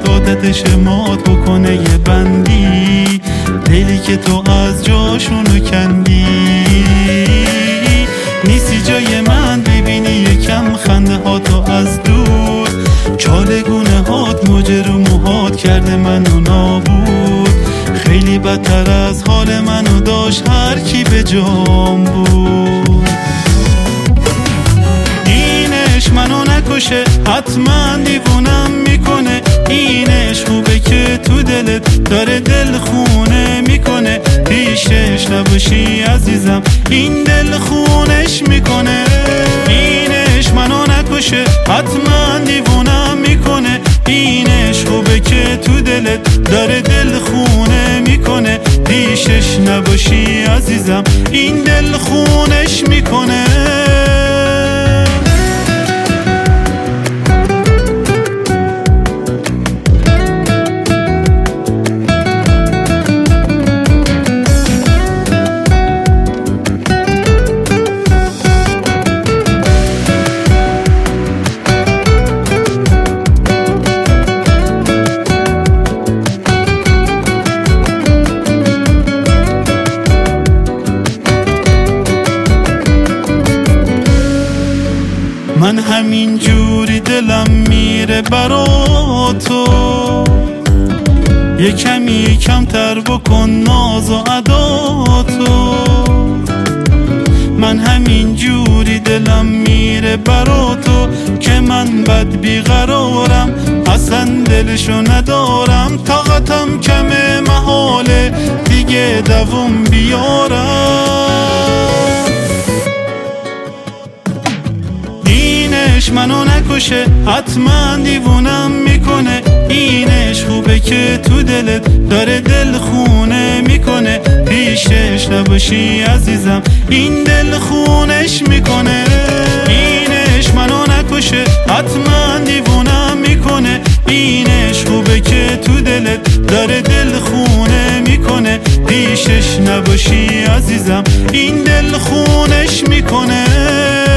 عادتش مات بکنه یه بندی، دلی که تو از جاشونو کندی. نیستی جای من ببینی یکم خنده هاتو از دور، چالگونه هات موج رو موهات کرده منو نابود. خیلی بدتر از حال منو داشت هر کی به جام بود. اینش منو نکشه حتما دیوونم میکنه، اینش خوبه که تو دلت داره دل خونه میکنه. پیشش نباشی عزیزم این دل خونش میکنه. اینش منو نکشه حتما دیوونم میکنه، اینش خوبه که تو دلت داره دل خونه میکنه. پیشش نباشی عزیزم این دل خونش میکنه. من همین جوری دلم میره برا تو، یه کمی کمتر بکن ناز و عداتو. من همین جوری دلم میره برا تو که من بد بیقرارم، اصلا دلشو ندارم. طاقتم کمه محاله دیگه دووم بیارم. اینش منو نکشه حتما دیوونم میکنه، اینش خوبه که تو دلت داره دل خونه میکنه. پیشش نباشی عزیزم این دل خونش میکنه. اینش منو نکشه حتما دیوونم میکنه، اینش خوبه که تو دلت داره دل خونه میکنه. پیشش نباشی عزیزم این دل خونش میکنه.